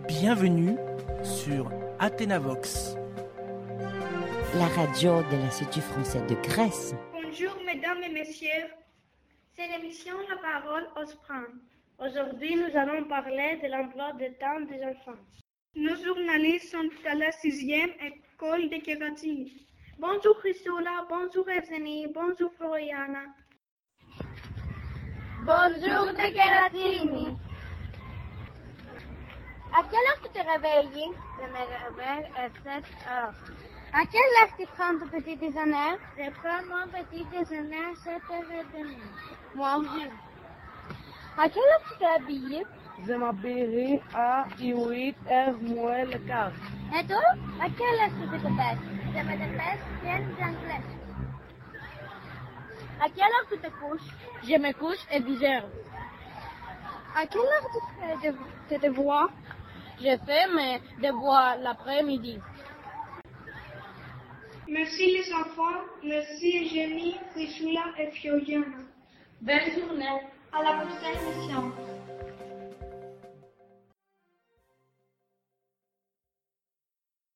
Bienvenue sur Athénavox, la radio de l'Institut français de Grèce. Bonjour mesdames et messieurs, c'est l'émission La parole aux sprint. Aujourd'hui, nous allons parler de l'emploi de temps des enfants. Nos journalistes sont à la 6e école de Kératini. Bonjour Chrisoula, bonjour Evgenie, bonjour Floriana. Bonjour de Kératini. À quelle heure tu te réveilles? Je me réveille à 7 heures. À quelle heure tu prends ton petit déjeuner? Je prends mon petit déjeuner à 7h30. Moi aussi. À quelle heure tu t'es habillé? Je m'habillerai à 8h moins le quart. Et toi? À quelle heure tu te dépêches? Je me dépêche bien d'anglais. À quelle heure tu te couches? Je me couche à 10h. À quelle heure tu fais tes devoirs? Je fais mes devoirs l'après-midi. Merci les enfants, merci Eugénie, Chrisoula et Floriana. Bonne journée. À la prochaine émission.